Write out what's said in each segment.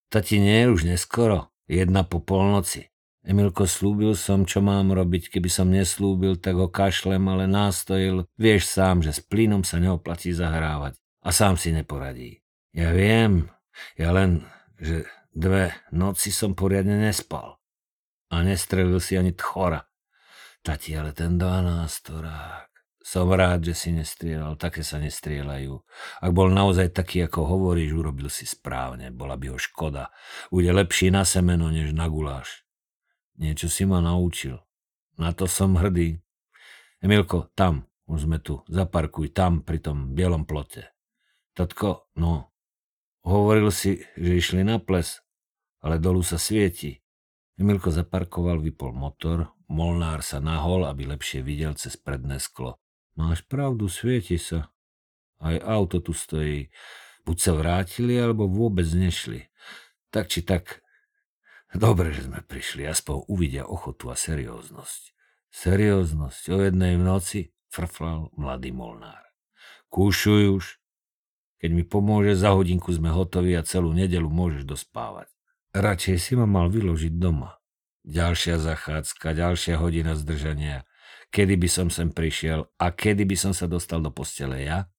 Tati, nie je už neskoro, 1 po polnoci. Emilko, slúbil som, čo mám robiť, keby som neslúbil, tak ho kašlem, ale nástojil. Vieš sám, že s plynom sa neoplatí zahrávať. A sám si neporadí. Ja viem, ja len, že 2 noci som poriadne nespal. A nestrelil si ani tchora. Tati, ale ten 12-rák. Som rád, že si nestrieľal, také sa nestrieľajú. Ak bol naozaj taký, ako hovoríš, urobil si správne, bola by ho škoda. Bude lepší na semeno, než na guláš. Niečo si ma naučil. Na to som hrdý. Emilko, tam, už sme tu, zaparkuj tam, pri tom bielom plote. Tatko, no, hovoril si, že išli na ples, ale dolu sa svieti. Emilko zaparkoval, vypol motor, Molnár sa nahol, aby lepšie videl cez predné sklo. Máš pravdu, svieti sa. Aj auto tu stojí. Buď sa vrátili, alebo vôbec nešli. Tak či tak, dobre, že sme prišli, aspoň uvidia ochotu a serióznosť. Serióznosť o 1 v noci, frflal mladý Molnár. Kúšuj už. Keď mi pomôže, za hodinku sme hotoví a celú nedeľu môžeš dospávať. Radšej si ma mal vyložiť doma. Ďalšia zachádzka, ďalšia hodina zdržania. Kedy by som sem prišiel a kedy by som sa dostal do postele ja?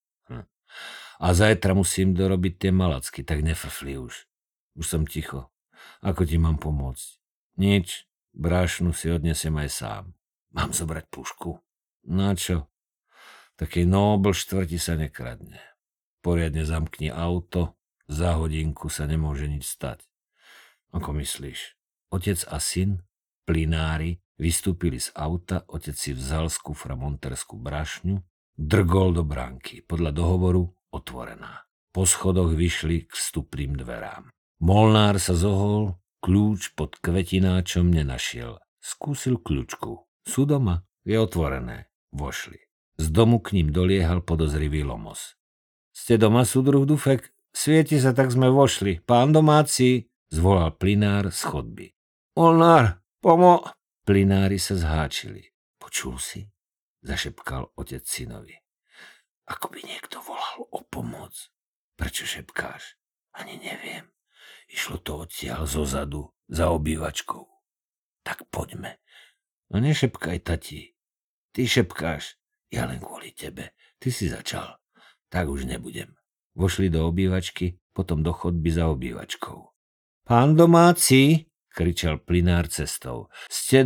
A zajtra musím dorobiť tie malacky, tak nefrfli už. Už som ticho. Ako ti mám pomôcť? Nič, brášnu si odnesem aj sám. Mám zobrať pušku? Na čo? Taký nobl štvrti sa nekradne. Poriadne zamkni auto, za hodinku sa nemôže nič stať. Ako myslíš? Otec a syn, plynári, vystúpili z auta, otec si vzal z kufra monterskú brašňu, drgol do bránky, podľa dohovoru otvorená. Po schodoch vyšli k vstupným dverám. Molnár sa zohol, kľúč pod kvetináčom nenašiel. Skúsil kľúčku. Sú doma, je otvorené. Vošli. Z domu k ním doliehal podozrivý lomos. Ste doma, súdruh Dufek? Svieti sa, tak sme vošli. Pán domáci, zvolal plynár z chodby. Molnár, Plynári sa zháčili. Počul si? Zašepkal otec synovi. Ako by niekto volal o pomoc. Prečo šepkáš? Ani neviem. Išlo to odtiaľ zozadu, za obývačkou. Tak poďme. No nešepkaj, tati. Ty šepkáš. Ja len kvôli tebe. Ty si začal. Tak už nebudem. Vošli do obývačky, potom do chodby za obývačkou. Pán domáci, kričal plynár cestou. Ste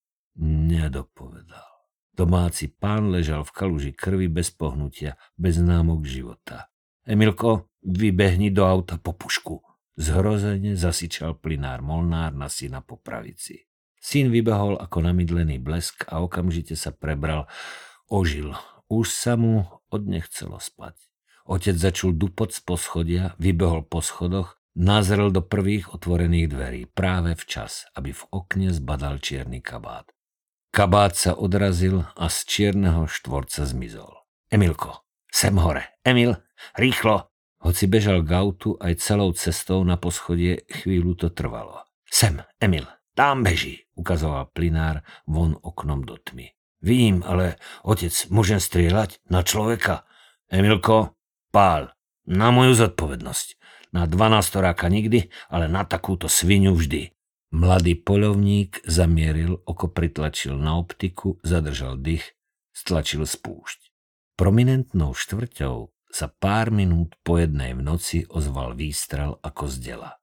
Nedopovedal. Domáci pán ležal v kaluži krvi bez pohnutia, bez známok života. Emilko, vybehni do auta po pušku. Zhrozene zasyčal plynár Molnár na syna po pravici. Syn vybehol ako namydlený blesk a okamžite sa prebral. Ožil. Už sa mu odnechcelo spať. Otec začul dupot z poschodia, vybehol po schodoch, nazrel do prvých otvorených dverí práve včas, aby v okne zbadal čierny kabát. Kabát sa odrazil a z čierneho štvorca zmizol. Emilko, sem hore. Emil, rýchlo. Hoci bežal k autu, aj celou cestou na poschodie chvíľu to trvalo. Sem, Emil, tam beží, ukazoval plynár von oknom do tmy. Vidím, ale otec, môžem strieľať na človeka? Emilko, pál, na moju zodpovednosť. Na 12-ráka nikdy, ale na takúto svinu vždy. Mladý poľovník zamieril, oko pritlačil na optiku, zadržal dých, stlačil spúšť. Prominentnou štvrťou sa pár minút po 1 v noci ozval výstrel ako z dela.